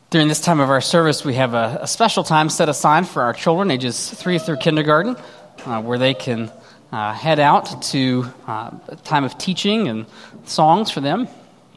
During this time of our service, we have a special time set aside for our children, ages 3 through kindergarten, where they can head out to a time of teaching and songs for them.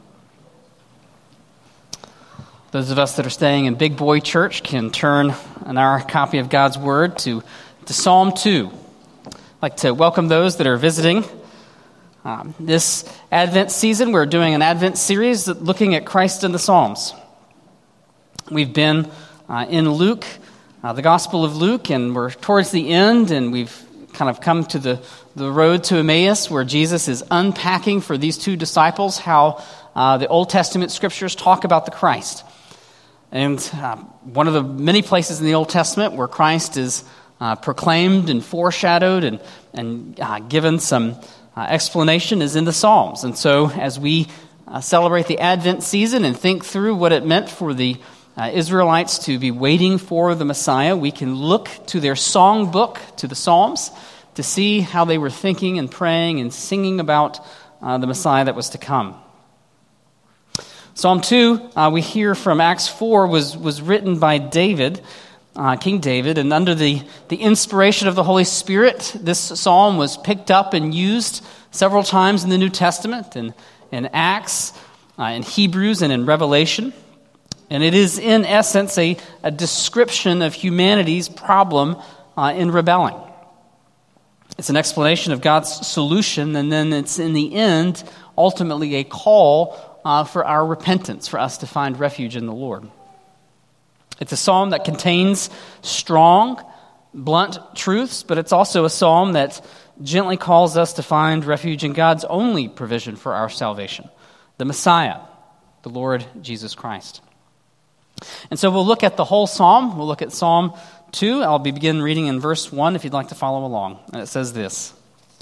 Those of us that are staying in Big Boy Church can turn in our copy of God's Word to Psalm 2. I'd like to welcome those that are visiting. This Advent season, we're doing an Advent series looking at Christ in the Psalms. We've been in Luke, the Gospel of Luke, and we're towards the end, and we've kind of come to the road to Emmaus, where Jesus is unpacking for these two disciples how the Old Testament scriptures talk about the Christ. And one of the many places in the Old Testament where Christ is proclaimed and foreshadowed and given some explanation is in the Psalms. And so as we celebrate the Advent season and think through what it meant for the Israelites to be waiting for the Messiah, we can look to their song book, to the Psalms, to see how they were thinking and praying and singing about the Messiah that was to come. Psalm 2, we hear from Acts 4, was written by David, King David, and under the inspiration of the Holy Spirit, this psalm was picked up and used several times in the New Testament, in Acts, in Hebrews, and in Revelation. And it is, in essence, a description of humanity's problem in rebelling. It's an explanation of God's solution, and then it's, in the end, ultimately a call for our repentance, for us to find refuge in the Lord. It's a psalm that contains strong, blunt truths, but it's also a psalm that gently calls us to find refuge in God's only provision for our salvation, the Messiah, the Lord Jesus Christ. And so we'll look at the whole psalm. We'll look at Psalm 2. I'll begin reading in verse 1 if you'd like to follow along. And it says this.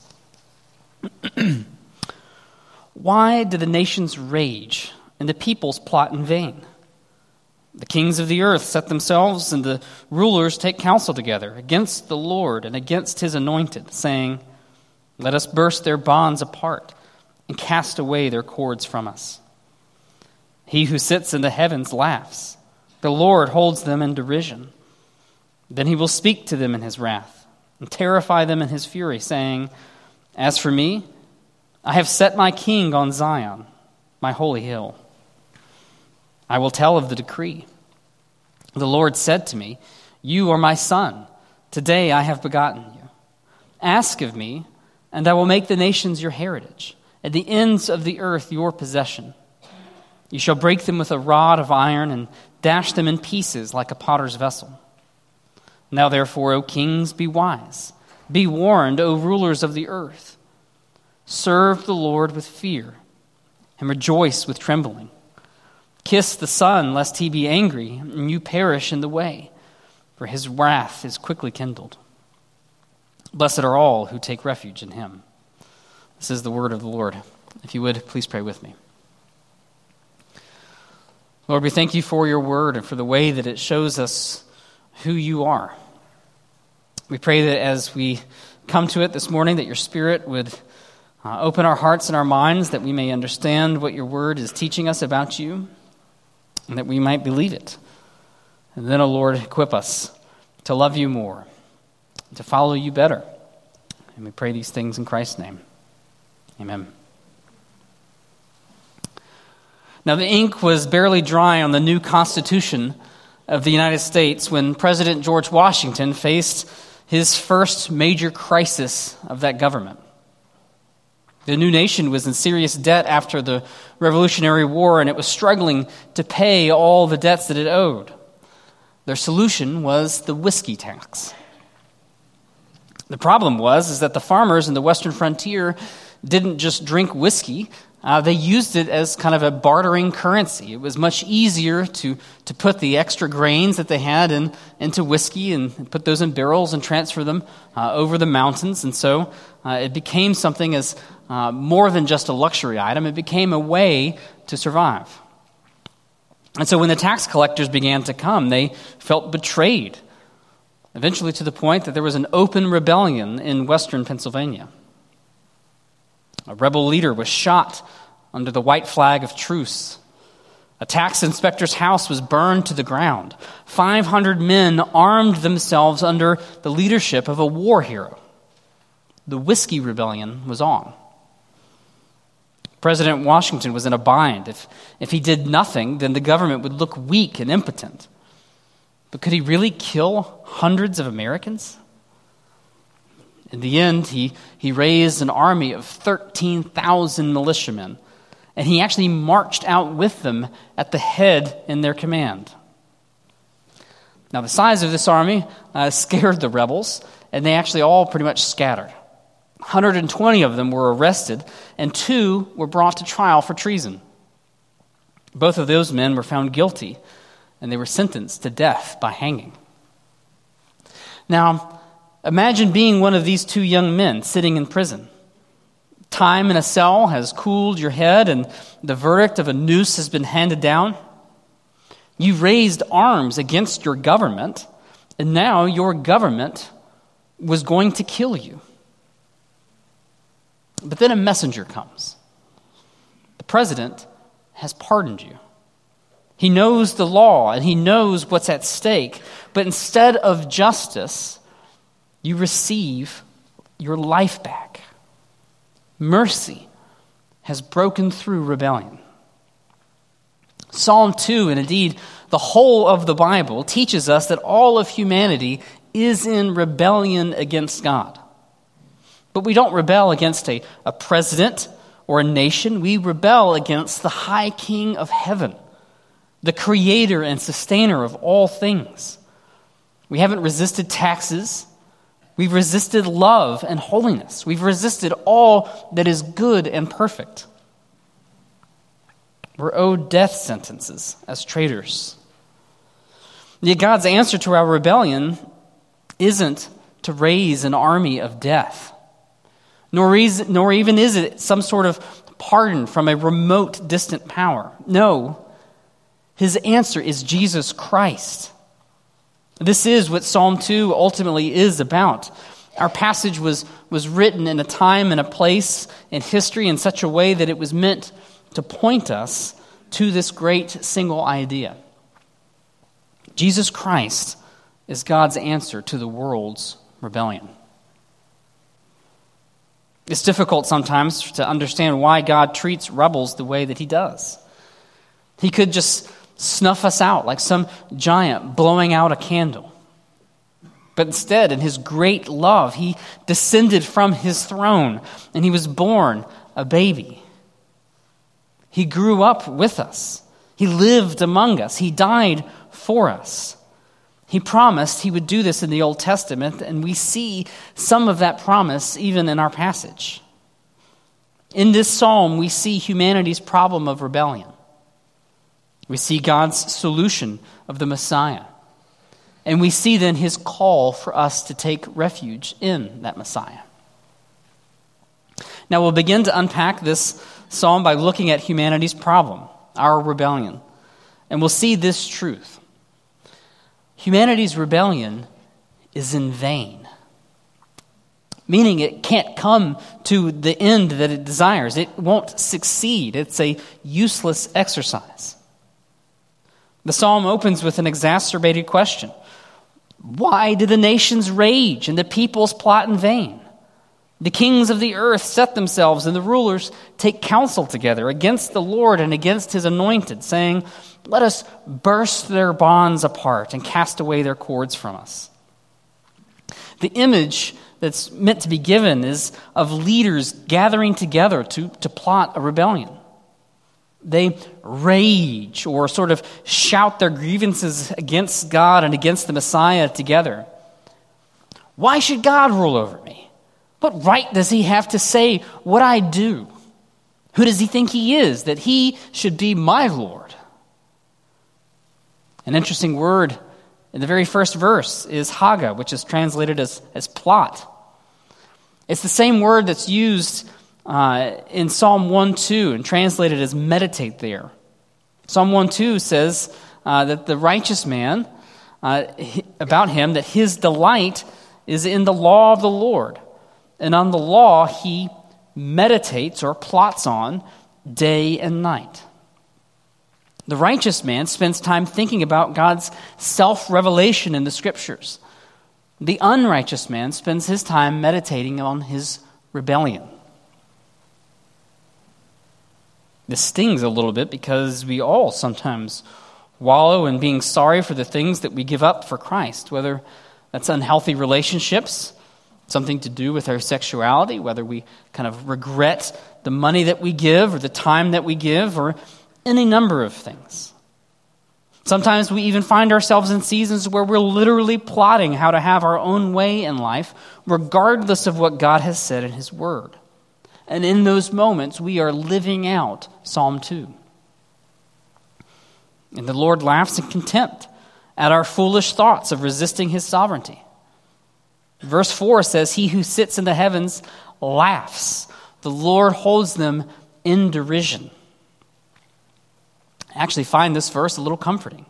Why do the nations rage and the peoples plot in vain? The kings of the earth set themselves and the rulers take counsel together against the Lord and against his anointed, saying, let us burst their bonds apart and cast away their cords from us. He who sits in the heavens laughs. The Lord holds them in derision. Then he will speak to them in his wrath and terrify them in his fury, saying, as for me, I have set my king on Zion, my holy hill. I will tell of the decree. The Lord said to me, you are my son. Today I have begotten you. Ask of me, and I will make the nations your heritage, and the ends of the earth your possession. You shall break them with a rod of iron and dash them in pieces like a potter's vessel. Now therefore, O kings, be wise. Be warned, O rulers of the earth. Serve the Lord with fear and rejoice with trembling. Kiss the Son, lest he be angry and you perish in the way, for his wrath is quickly kindled. Blessed are all who take refuge in him. This is the word of the Lord. If you would, please pray with me. Lord, we thank you for your word and for the way that it shows us who you are. We pray that as we come to it this morning, that your Spirit would open our hearts and our minds, that we may understand what your word is teaching us about you, and that we might believe it. And then, O Lord, equip us to love you more, to follow you better. And we pray these things in Christ's name. Amen. Now, the ink was barely dry on the new Constitution of the United States when President George Washington faced his first major crisis of that government. The new nation was in serious debt after the Revolutionary War, and it was struggling to pay all the debts that it owed. Their solution was the whiskey tax. The problem was that the farmers in the western frontier didn't just drink whiskey. They used it as kind of a bartering currency. It was much easier to put the extra grains that they had into whiskey and put those in barrels and transfer them over the mountains. And so it became something as more than just a luxury item. It became a way to survive. And so when the tax collectors began to come, they felt betrayed, eventually to the point that there was an open rebellion in western Pennsylvania. A rebel leader was shot under the white flag of truce. A tax inspector's house was burned to the ground. 500 men armed themselves under the leadership of a war hero. The Whiskey Rebellion was on. President Washington was in a bind. If he did nothing, then the government would look weak and impotent. But could he really kill hundreds of Americans? In the end, he raised an army of 13,000 militiamen, and he actually marched out with them at the head in their command. Now, the size of this army scared the rebels, and they actually all pretty much scattered. 120 of them were arrested, and 2 were brought to trial for treason. Both of those men were found guilty, and they were sentenced to death by hanging. Now, imagine being one of these 2 young men sitting in prison. Time in a cell has cooled your head, and the verdict of a noose has been handed down. You raised arms against your government, and now your government was going to kill you. But then a messenger comes. The president has pardoned you. He knows the law, and he knows what's at stake, but instead of justice, you receive your life back. Mercy has broken through rebellion. Psalm 2, and indeed the whole of the Bible, teaches us that all of humanity is in rebellion against God. But we don't rebel against a president or a nation. We rebel against the high King of heaven, the creator and sustainer of all things. We haven't resisted taxes. We've resisted love and holiness. We've resisted all that is good and perfect. We're owed death sentences as traitors. Yet God's answer to our rebellion isn't to raise an army of death, nor even is it some sort of pardon from a remote, distant power. No, his answer is Jesus Christ. This is what Psalm 2 ultimately is about. Our passage was written in a time and a place in history in such a way that it was meant to point us to this great single idea. Jesus Christ is God's answer to the world's rebellion. It's difficult sometimes to understand why God treats rebels the way that he does. He could just snuff us out like some giant blowing out a candle. But instead, in his great love, he descended from his throne and he was born a baby. He grew up with us. He lived among us. He died for us. He promised he would do this in the Old Testament, and we see some of that promise even in our passage. In this psalm, we see humanity's problem of rebellion. We see God's solution of the Messiah. And we see then his call for us to take refuge in that Messiah. Now we'll begin to unpack this psalm by looking at humanity's problem, our rebellion. And we'll see this truth. Humanity's rebellion is in vain, meaning it can't come to the end that it desires. It won't succeed. It's a useless exercise. The psalm opens with an exacerbated question. Why do the nations rage and the peoples plot in vain? The kings of the earth set themselves and the rulers take counsel together against the Lord and against his anointed, saying, let us burst their bonds apart and cast away their cords from us. The image that's meant to be given is of leaders gathering together to plot a rebellion. They rage or sort of shout their grievances against God and against the Messiah together. Why should God rule over me? What right does he have to say what I do? Who does he think he is, that he should be my Lord? An interesting word in the very first verse is haga, which is translated as plot. It's the same word that's used in Psalm 1:2 and translated as meditate there. Psalm 1:2 says that the righteous man, about him, that his delight is in the law of the Lord. And on the law he meditates or plots on day and night. The righteous man spends time thinking about God's self-revelation in the Scriptures. The unrighteous man spends his time meditating on his rebellion. This stings a little bit because we all sometimes wallow in being sorry for the things that we give up for Christ, whether that's unhealthy relationships, something to do with our sexuality, whether we kind of regret the money that we give or the time that we give or any number of things. Sometimes we even find ourselves in seasons where we're literally plotting how to have our own way in life, regardless of what God has said in His Word. And in those moments, we are living out Psalm 2. And the Lord laughs in contempt at our foolish thoughts of resisting His sovereignty. Verse 4 says, "He who sits in the heavens laughs. The Lord holds them in derision." I actually find this verse a little comforting.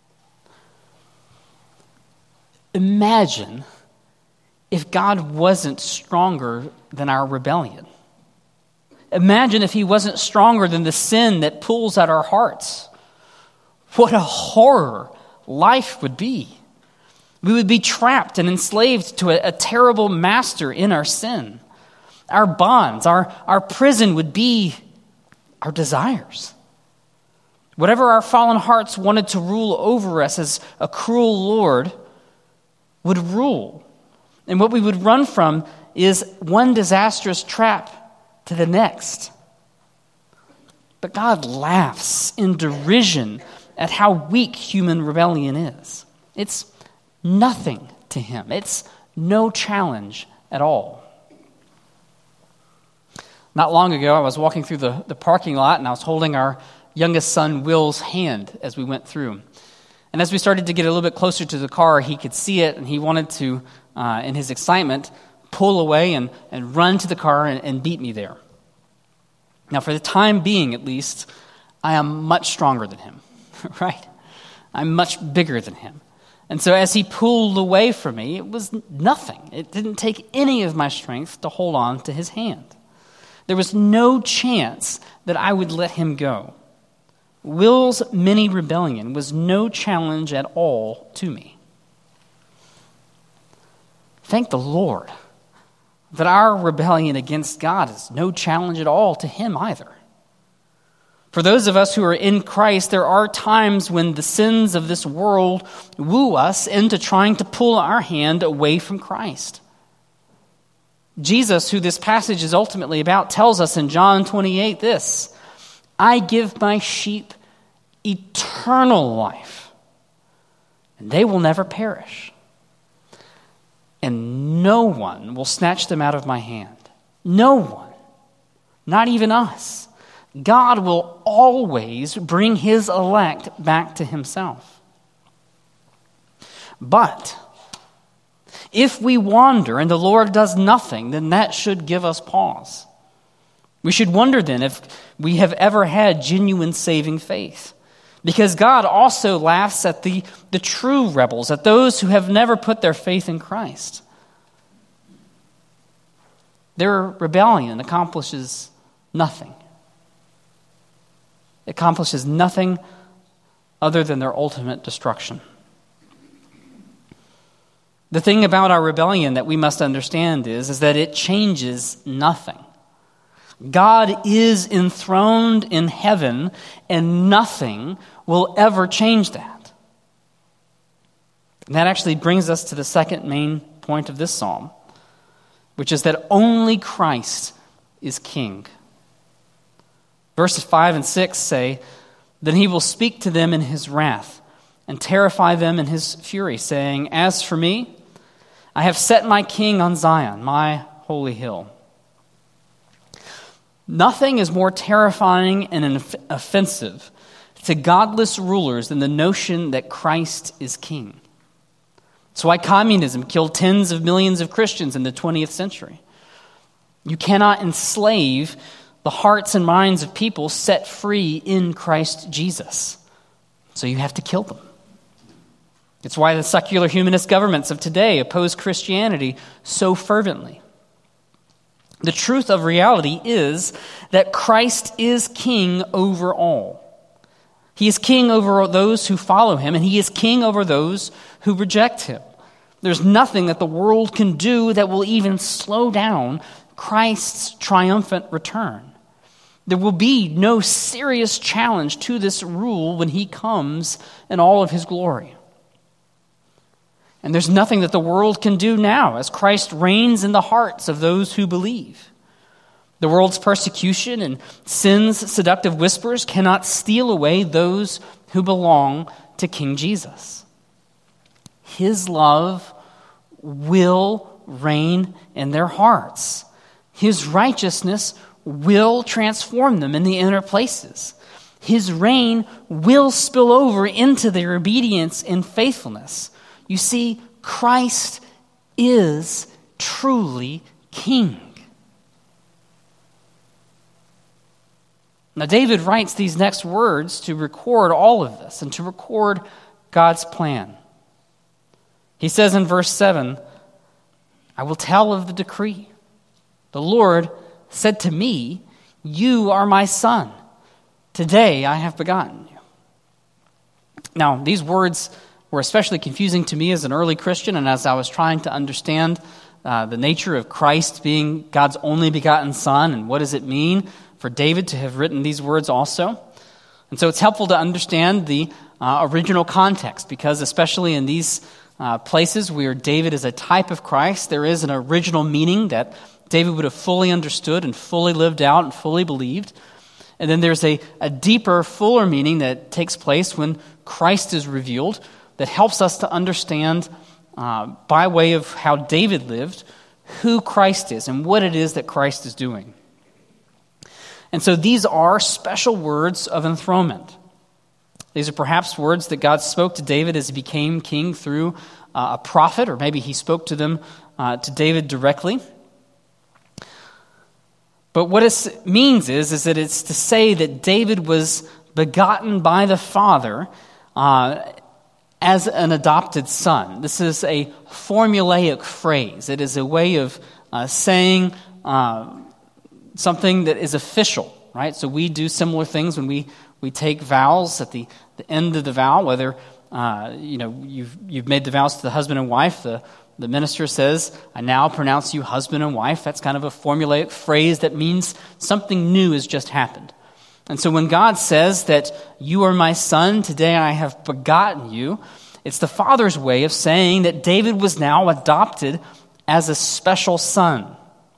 Imagine if God wasn't stronger than our rebellion. Imagine if He wasn't stronger than the sin that pulls at our hearts. What a horror life would be. We would be trapped and enslaved to a terrible master in our sin. Our bonds, our prison would be our desires. Whatever our fallen hearts wanted to rule over us as a cruel Lord would rule. And what we would run from is one disastrous trap to the next. But God laughs in derision at how weak human rebellion is. It's nothing to Him. It's no challenge at all. Not long ago, I was walking through the parking lot and I was holding our youngest son Will's hand as we went through. And as we started to get a little bit closer to the car, he could see it and he wanted to, in his excitement, pull away and run to the car and beat me there. Now, for the time being, at least, I am much stronger than him, right? I'm much bigger than him. And so as he pulled away from me, it was nothing. It didn't take any of my strength to hold on to his hand. There was no chance that I would let him go. Will's mini rebellion was no challenge at all to me. Thank the Lord that our rebellion against God is no challenge at all to Him either. For those of us who are in Christ, there are times when the sins of this world woo us into trying to pull our hand away from Christ. Jesus, who this passage is ultimately about, tells us in John 28 this: "I give my sheep eternal life, and they will never perish. And no one will snatch them out of my hand." No one. Not even us. God will always bring His elect back to Himself. But if we wander and the Lord does nothing, then that should give us pause. We should wonder then if we have ever had genuine saving faith. Because God also laughs at the true rebels, at those who have never put their faith in Christ. Their rebellion accomplishes nothing. It accomplishes nothing other than their ultimate destruction. The thing about our rebellion that we must understand is that it changes nothing. God is enthroned in heaven, and nothing will ever change that. And that actually brings us to the second main point of this psalm, which is that only Christ is King. Verses 5 and 6 say, "Then He will speak to them in His wrath and terrify them in His fury, saying, 'As for me, I have set my King on Zion, my holy hill.'" Nothing is more terrifying and offensive to godless rulers than the notion that Christ is King. It's why communism killed tens of millions of Christians in the 20th century. You cannot enslave the hearts and minds of people set free in Christ Jesus. So you have to kill them. It's why the secular humanist governments of today oppose Christianity so fervently. The truth of reality is that Christ is King over all. He is king over those who follow him, and he is king over those who reject him. There's nothing that the world can do that will even slow down Christ's triumphant return. There will be no serious challenge to this rule when he comes in all of his glory. And there's nothing that the world can do now as Christ reigns in the hearts of those who believe. The world's persecution and sin's seductive whispers cannot steal away those who belong to King Jesus. His love will reign in their hearts. His righteousness will transform them in the inner places. His reign will spill over into their obedience and faithfulness. You see, Christ is truly king. Now, David writes these next words to record all of this and to record God's plan. He says in verse 7, I will tell of the decree. The Lord said to me, you are my son. Today I have begotten you. Now, these words were especially confusing to me as an early Christian, and as I was trying to understand the nature of Christ being God's only begotten son, and what does it mean for David to have written these words also. And so it's helpful to understand the original context, because especially in these places where David is a type of Christ, there is an original meaning that David would have fully understood and fully lived out and fully believed. And then there's a deeper, fuller meaning that takes place when Christ is revealed that helps us to understand by way of how David lived who Christ is and what it is that Christ is doing. And so these are special words of enthronement. These are perhaps words that God spoke to David as he became king through a prophet, or maybe he spoke to them to David directly. But what it means is that it's to say that David was begotten by the Father as an adopted son. This is a formulaic phrase. It is a way of saying something that is official, right? So we do similar things when we take vows at the end of the vow, whether you've made the vows to the husband and wife. The minister says, I now pronounce you husband and wife. That's kind of a formulaic phrase that means something new has just happened. And so when God says that you are my son, today I have begotten you, it's the Father's way of saying that David was now adopted as a special son.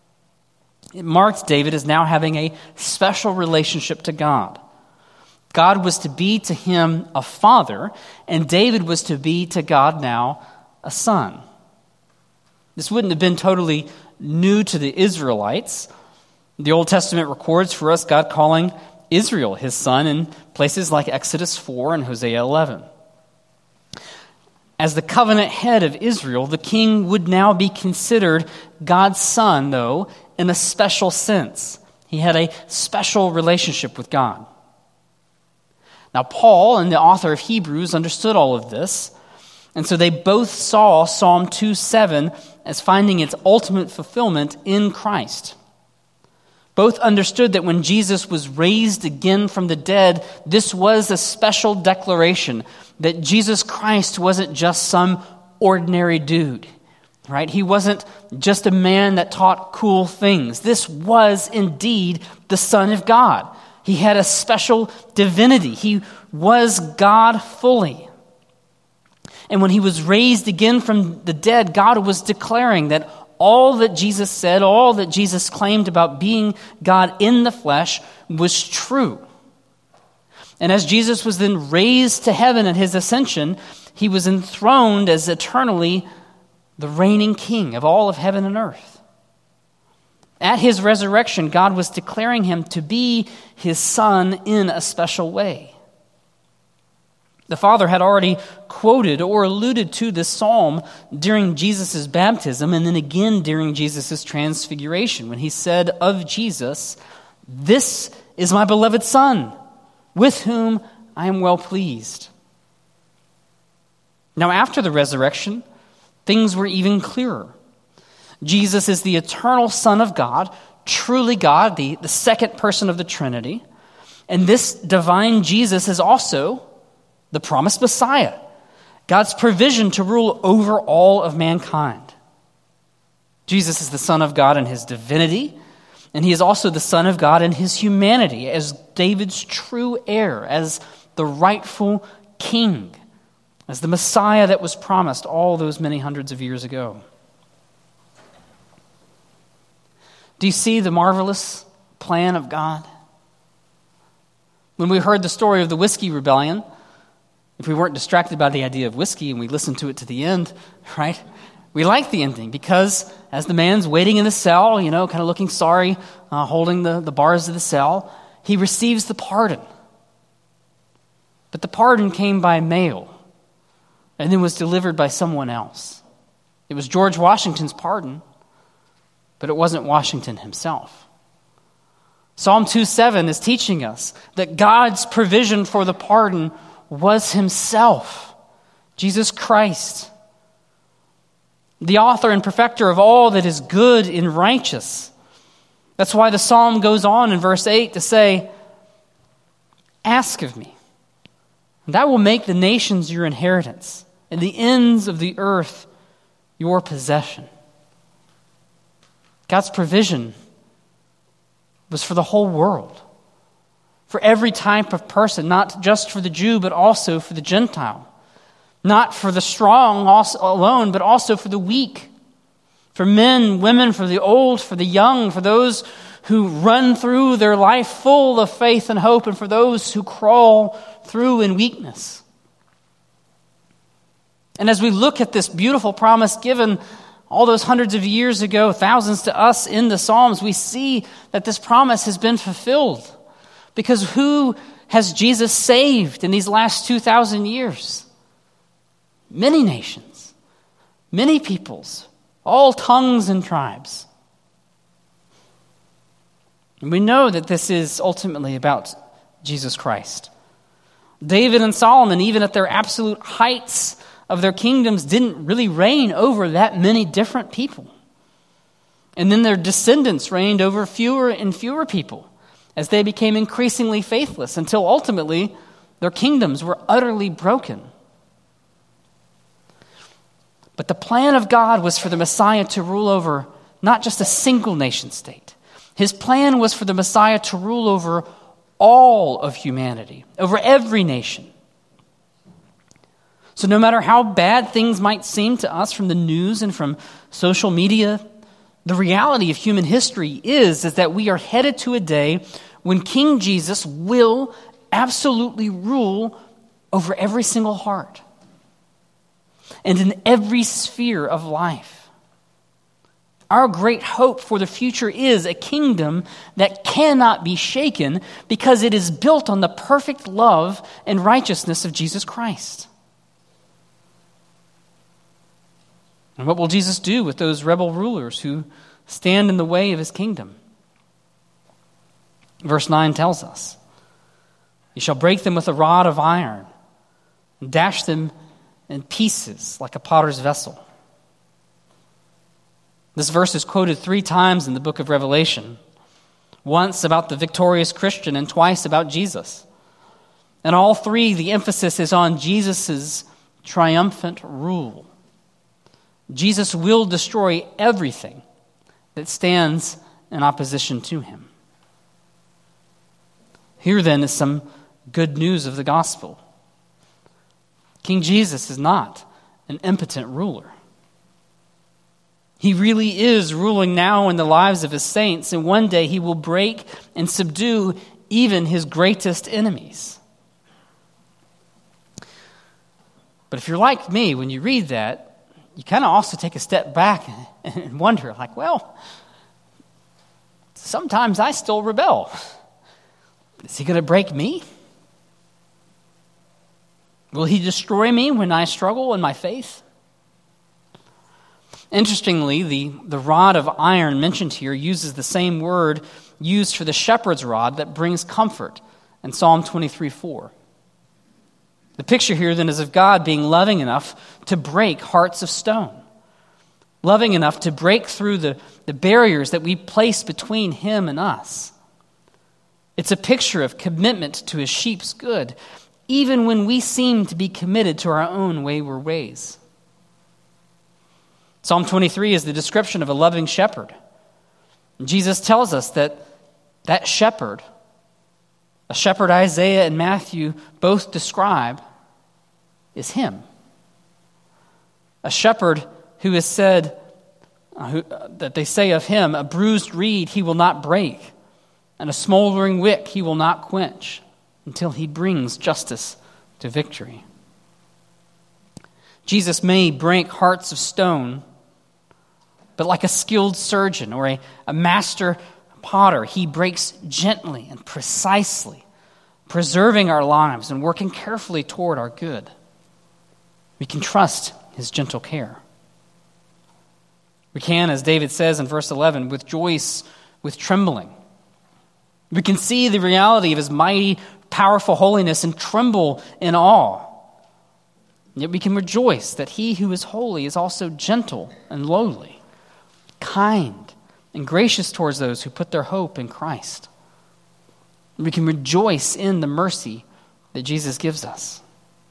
It marked David as now having a special relationship to God. God was to be to him a father, and David was to be to God now a son. This wouldn't have been totally new to the Israelites. The Old Testament records for us God calling Israel his son in places like Exodus 4 and Hosea 11. As the covenant head of Israel, the king would now be considered God's son, though, in a special sense. He had a special relationship with God. Now, Paul and the author of Hebrews understood all of this, and so they both saw Psalm 2:7 as finding its ultimate fulfillment in Christ. Both understood that when Jesus was raised again from the dead, this was a special declaration that Jesus Christ wasn't just some ordinary dude, right? He wasn't just a man that taught cool things. This was indeed the Son of God. He had a special divinity. He was God fully. And when he was raised again from the dead, God was declaring that all that Jesus said, all that Jesus claimed about being God in the flesh was true. And as Jesus was then raised to heaven at his ascension, he was enthroned as eternally the reigning king of all of heaven and earth. At his resurrection, God was declaring him to be his son in a special way. The Father had already quoted or alluded to this psalm during Jesus' baptism and then again during Jesus' transfiguration when he said of Jesus, "This is my beloved Son, with whom I am well pleased." Now, after the resurrection, things were even clearer. Jesus is the eternal Son of God, truly God, the second person of the Trinity. And this divine Jesus is also the promised Messiah, God's provision to rule over all of mankind. Jesus is the Son of God in his divinity, and he is also the Son of God in his humanity as David's true heir, as the rightful king, as the Messiah that was promised all those many hundreds of years ago. Do you see the marvelous plan of God? When we heard the story of the whiskey rebellion, if we weren't distracted by the idea of whiskey and we listened to it to the end, right? We liked the ending because as the man's waiting in the cell, kind of looking sorry, holding the bars of the cell, he receives the pardon. But the pardon came by mail and then was delivered by someone else. It was George Washington's pardon, but it wasn't Washington himself. Psalm 2:7 is teaching us that God's provision for the pardon was himself, Jesus Christ, the author and perfecter of all that is good and righteous. That's why the psalm goes on in verse 8 to say, "Ask of me, and I will make the nations your inheritance, and the ends of the earth your possession." God's provision was for the whole world, for every type of person, not just for the Jew, but also for the Gentile. Not for the strong alone, but also for the weak, for men, women, for the old, for the young, for those who run through their life full of faith and hope, and for those who crawl through in weakness. And as we look at this beautiful promise given all those hundreds of years ago, thousands to us in the Psalms, we see that this promise has been fulfilled. Because who has Jesus saved in these last 2,000 years? Many nations, many peoples, all tongues and tribes. And we know that this is ultimately about Jesus Christ. David and Solomon, even at their absolute heights of their kingdoms, didn't really reign over that many different people. And then their descendants reigned over fewer and fewer people as they became increasingly faithless until ultimately their kingdoms were utterly broken. But the plan of God was for the Messiah to rule over not just a single nation state. His plan was for the Messiah to rule over all of humanity, over every nation. So no matter how bad things might seem to us from the news and from social media, the reality of human history is that we are headed to a day when King Jesus will absolutely rule over every single heart and in every sphere of life. Our great hope for the future is a kingdom that cannot be shaken because it is built on the perfect love and righteousness of Jesus Christ. And what will Jesus do with those rebel rulers who stand in the way of his kingdom? Verse 9 tells us, "He shall break them with a rod of iron and dash them in pieces like a potter's vessel." This verse is quoted 3 times in the book of Revelation, once about the victorious Christian and twice about Jesus. And all 3, the emphasis is on Jesus' triumphant rule. Jesus will destroy everything that stands in opposition to him. Here then is some good news of the gospel. King Jesus is not an impotent ruler. He really is ruling now in the lives of his saints, and one day he will break and subdue even his greatest enemies. But if you're like me, when you read that, you kind of also take a step back and wonder, well, sometimes I still rebel. Is he going to break me? Will he destroy me when I struggle in my faith? Interestingly, the rod of iron mentioned here uses the same word used for the shepherd's rod that brings comfort in Psalm 23:4. The picture here then is of God being loving enough to break hearts of stone, loving enough to break through the barriers that we place between him and us. It's a picture of commitment to his sheep's good, even when we seem to be committed to our own wayward ways. Psalm 23 is the description of a loving shepherd. And Jesus tells us that shepherd, a shepherd Isaiah and Matthew both describe, is him. A shepherd who is said, that they say of him, a bruised reed he will not break, and a smoldering wick he will not quench, until he brings justice to victory. Jesus may break hearts of stone, but like a skilled surgeon or a master potter, he breaks gently and precisely, preserving our lives and working carefully toward our good. We can trust his gentle care. We can, as David says in verse 11, rejoice with trembling. We can see the reality of his mighty, powerful holiness and tremble in awe. Yet we can rejoice that he who is holy is also gentle and lowly, kind and gracious towards those who put their hope in Christ. We can rejoice in the mercy that Jesus gives us.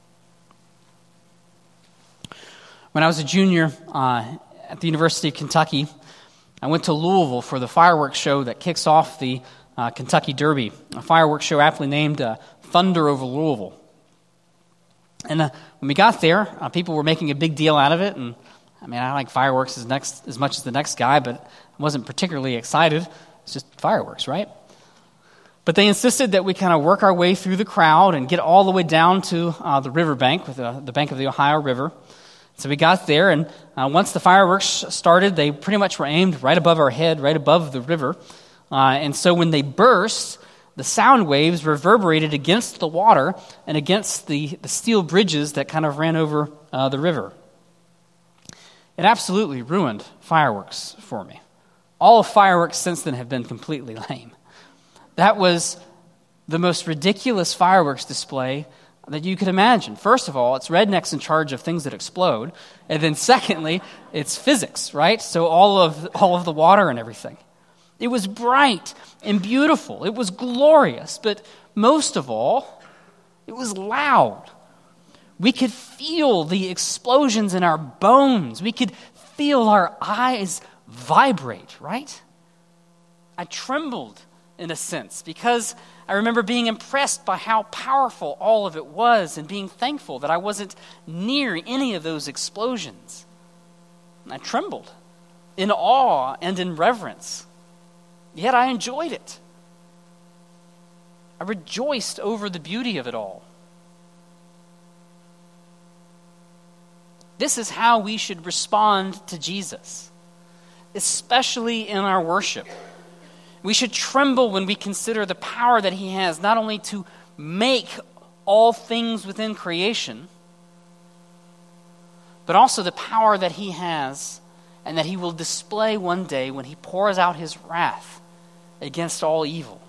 When I was a junior at the University of Kentucky, I went to Louisville for the fireworks show that kicks off the Kentucky Derby, a fireworks show aptly named Thunder over Louisville. And when we got there, people were making a big deal out of it. And I mean, I like fireworks as much as the next guy, but I wasn't particularly excited. It's just fireworks, right? But they insisted that we kind of work our way through the crowd and get all the way down to the riverbank, with the bank of the Ohio River. So we got there, and once the fireworks started, they pretty much were aimed right above our head, right above the river. And so when they burst, the sound waves reverberated against the water and against the steel bridges that kind of ran over the river. It absolutely ruined fireworks for me. All of fireworks since then have been completely lame. That was the most ridiculous fireworks display that you could imagine. First of all, it's rednecks in charge of things that explode. And then secondly, it's physics, right? So all of the water and everything. It was bright and beautiful. It was glorious. But most of all, it was loud. We could feel the explosions in our bones. We could feel our eyes vibrate, right? I trembled in a sense because I remember being impressed by how powerful all of it was and being thankful that I wasn't near any of those explosions. And I trembled in awe and in reverence. Yet I enjoyed it. I rejoiced over the beauty of it all. This is how we should respond to Jesus, especially in our worship. We should tremble when we consider the power that he has, not only to make all things within creation, but also the power that he has and that he will display one day when he pours out his wrath against all evil.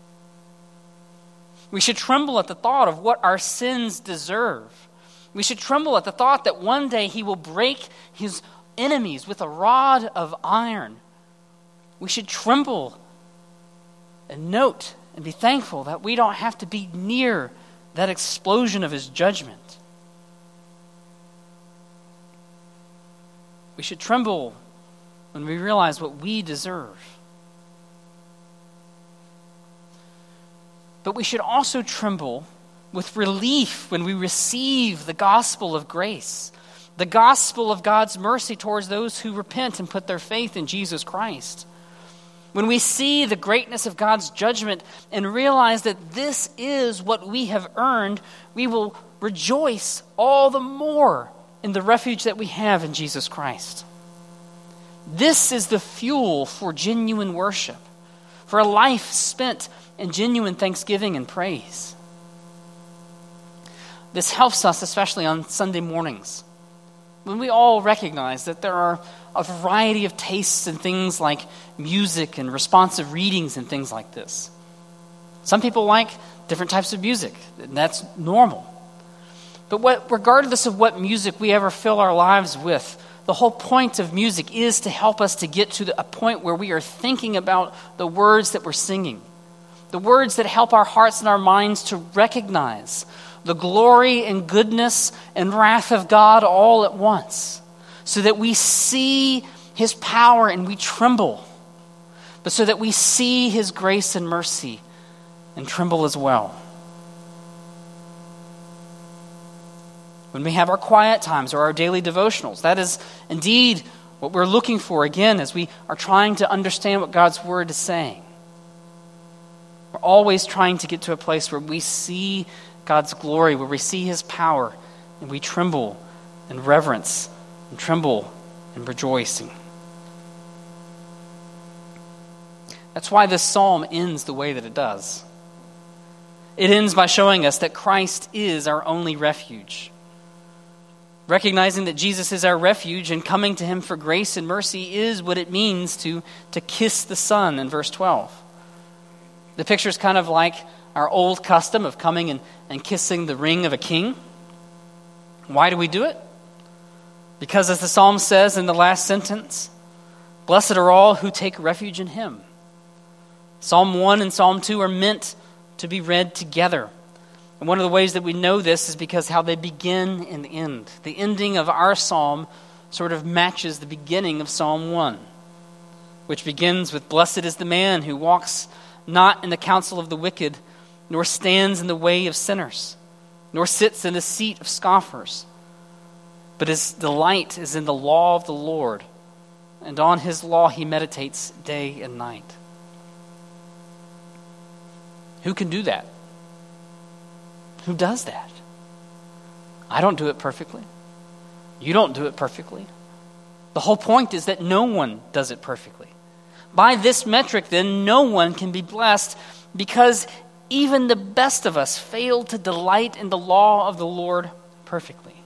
We should tremble at the thought of what our sins deserve. We should tremble at the thought that one day he will break his enemies with a rod of iron. We should tremble and note and be thankful that we don't have to be near that explosion of his judgment. We should tremble when we realize what we deserve. But we should also tremble with relief when we receive the gospel of grace, the gospel of God's mercy towards those who repent and put their faith in Jesus Christ. When we see the greatness of God's judgment and realize that this is what we have earned, we will rejoice all the more in the refuge that we have in Jesus Christ. This is the fuel for genuine worship, for a life spent in genuine thanksgiving and praise. This helps us, especially on Sunday mornings, when we all recognize that there are a variety of tastes in things like music and responsive readings and things like this. Some people like different types of music, and that's normal. But regardless of what music we ever fill our lives with, the whole point of music is to help us to get to a point where we are thinking about the words that we're singing, The words that help our hearts and our minds to recognize the glory and goodness and wrath of God all at once, so that we see his power and we tremble, but so that we see his grace and mercy and tremble as well. When we have our quiet times or our daily devotionals, that is indeed what we're looking for, again, as we are trying to understand what God's word is saying. We're always trying to get to a place where we see God's glory, where we see his power, and we tremble in reverence and tremble in rejoicing. That's why this psalm ends the way that it does. It ends by showing us that Christ is our only refuge. Recognizing that Jesus is our refuge and coming to him for grace and mercy is what it means to kiss the Son in verse 12. The picture is kind of like our old custom of coming and kissing the ring of a king. Why do we do it? Because as the psalm says in the last sentence, blessed are all who take refuge in him. Psalm 1 and Psalm 2 are meant to be read together. And one of the ways that we know this is because how they begin and end. The ending of our psalm sort of matches the beginning of Psalm 1, which begins with, blessed is the man who walks not in the counsel of the wicked, nor stands in the way of sinners, nor sits in the seat of scoffers. But his delight is in the law of the Lord, and on his law he meditates day and night. Who can do that? Who does that? I don't do it perfectly. You don't do it perfectly. The whole point is that no one does it perfectly. By this metric, then, no one can be blessed because even the best of us fail to delight in the law of the Lord perfectly.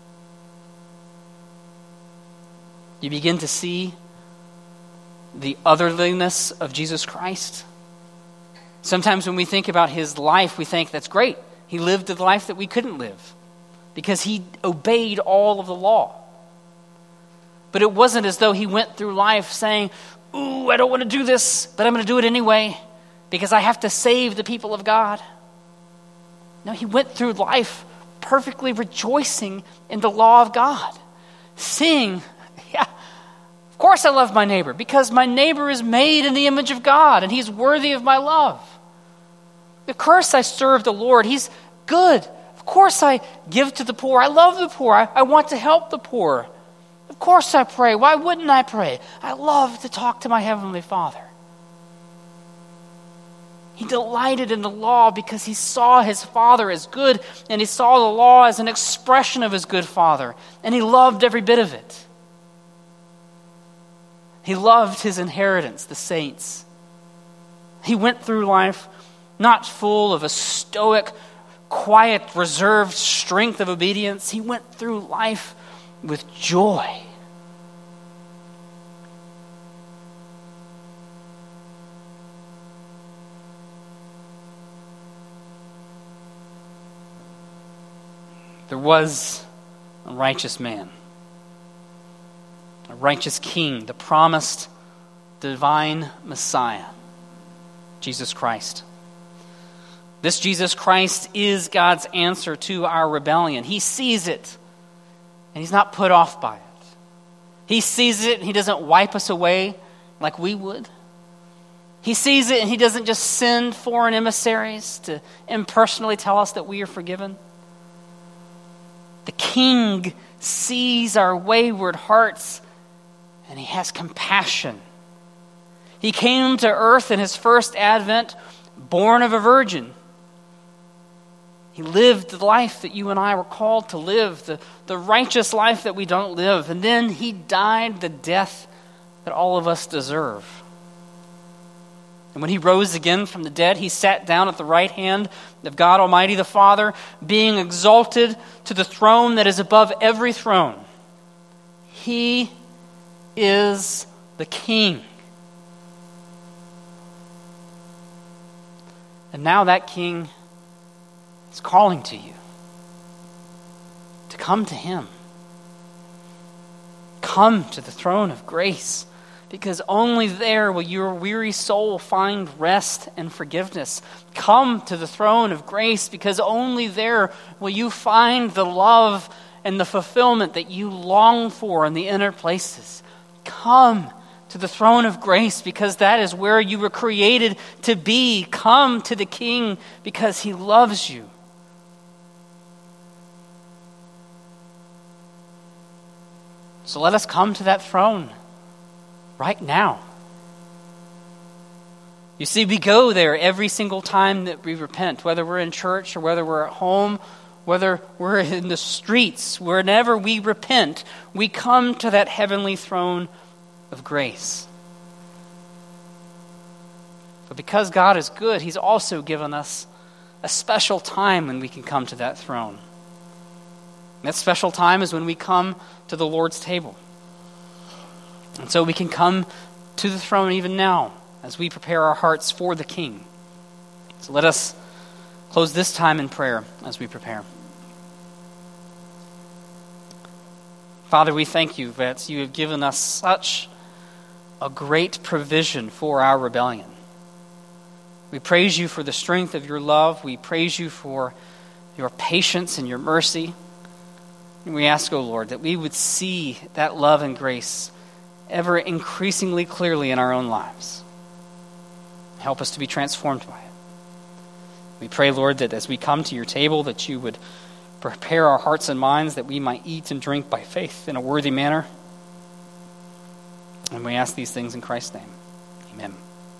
You begin to see the otherliness of Jesus Christ. Sometimes when we think about his life, we think that's great. He lived the life that we couldn't live because he obeyed all of the law. But it wasn't as though he went through life saying, ooh, I don't want to do this, but I'm going to do it anyway because I have to save the people of God. No, he went through life perfectly rejoicing in the law of God, seeing, of course I love my neighbor because my neighbor is made in the image of God and he's worthy of my love. Of course I serve the Lord. He's good. Of course I give to the poor. I love the poor. I want to help the poor. Of course I pray. Why wouldn't I pray? I love to talk to my Heavenly Father. He delighted in the law because he saw his Father as good, and he saw the law as an expression of his good Father, and he loved every bit of it. He loved his inheritance, the saints. He went through life not full of a stoic, quiet, reserved strength of obedience. He went through life with joy. There was a righteous man, a righteous king, the promised divine Messiah, Jesus Christ. This Jesus Christ is God's answer to our rebellion. He sees it, and he's not put off by it. He sees it, and he doesn't wipe us away like we would. He sees it, and he doesn't just send foreign emissaries to impersonally tell us that we are forgiven. The King sees our wayward hearts, and he has compassion. He came to earth in his first advent, born of a virgin. He lived the life that you and I were called to live, the righteous life that we don't live. And then he died the death that all of us deserve. And when he rose again from the dead, he sat down at the right hand of God Almighty the Father, being exalted to the throne that is above every throne. He is the King. And now that King is calling to you to come to him. Come to the throne of grace. because only there will your weary soul find rest and forgiveness. Come to the throne of grace, because only there will you find the love and the fulfillment that you long for in the inner places. Come to the throne of grace, because that is where you were created to be. Come to the King, because he loves you. So let us come to that throne right now. You see, we go there every single time that we repent, whether we're in church or whether we're at home, whether we're in the streets. Whenever we repent, we come to that heavenly throne of grace. But because God is good, he's also given us a special time when we can come to that throne. And that special time is when we come to the Lord's table. And so we can come to the throne even now as we prepare our hearts for the King. So let us close this time in prayer as we prepare. Father, we thank you that you have given us such a great provision for our rebellion. We praise you for the strength of your love. We praise you for your patience and your mercy. And we ask, O Lord, that we would see that love and grace ever increasingly clearly in our own lives. Help us to be transformed by it. We pray, Lord, that as we come to your table, that you would prepare our hearts and minds that we might eat and drink by faith in a worthy manner. And we ask these things in Christ's name. Amen.